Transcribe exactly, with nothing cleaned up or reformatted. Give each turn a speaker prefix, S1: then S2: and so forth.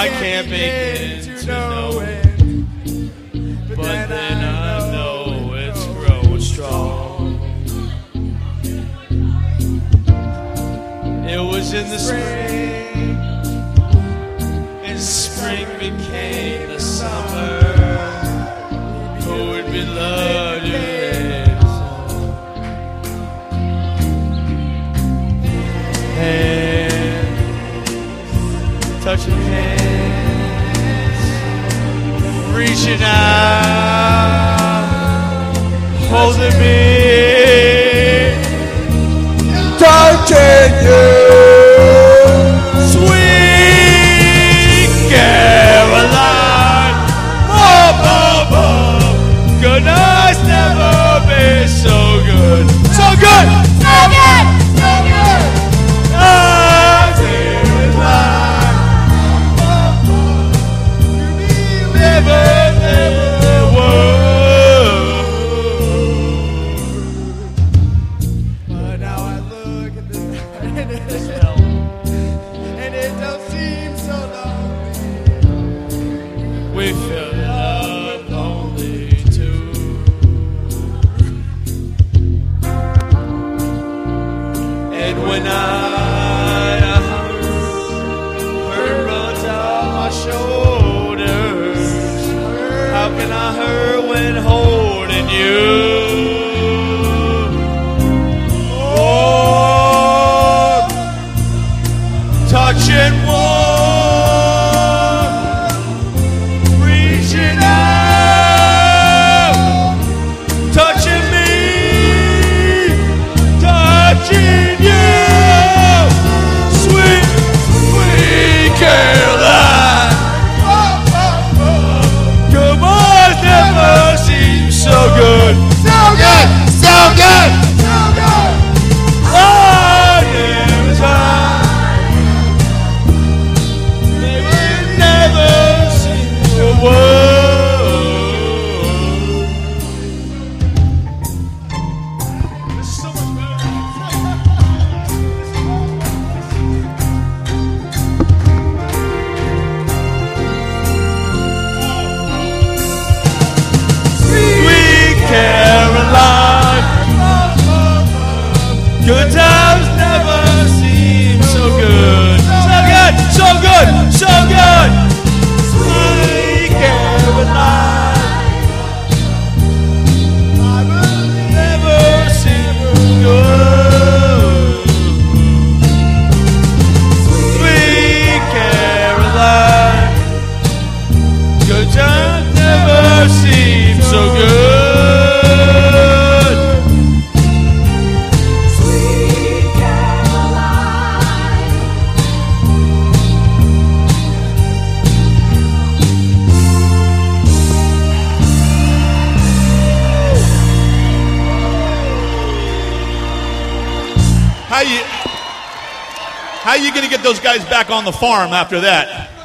S1: I can't begin to know it. But then I know it's growing strong. It was in the spring, and spring became the summer. Who would be loved you then? Hands, touching hands, reaching out, holding me, touching you, sweet Caroline. Oh, oh, oh. Good night's never been so good, so good, so good, so good. Ah, tears like never, never were. But now I look at the night and it don't seem so lonely. We feel love only two. And when I hurt runs out my shoulders, how can I hurt when holding you? Oh, touching warm, reaching out, touching me, touching you, sweet, sweet Caroline. Come on, never seems so good, so good, so good, so good. Oh, never time, maybe it never seems so world. This is so much better. Sweet Caroline, good times never seem so good, so good, so good, so good. Sweet Caroline, I will never seem good. Sweet Caroline, good times never seem so good.
S2: Sweet Caroline.
S3: How you how you gonna get those guys back on the farm after that?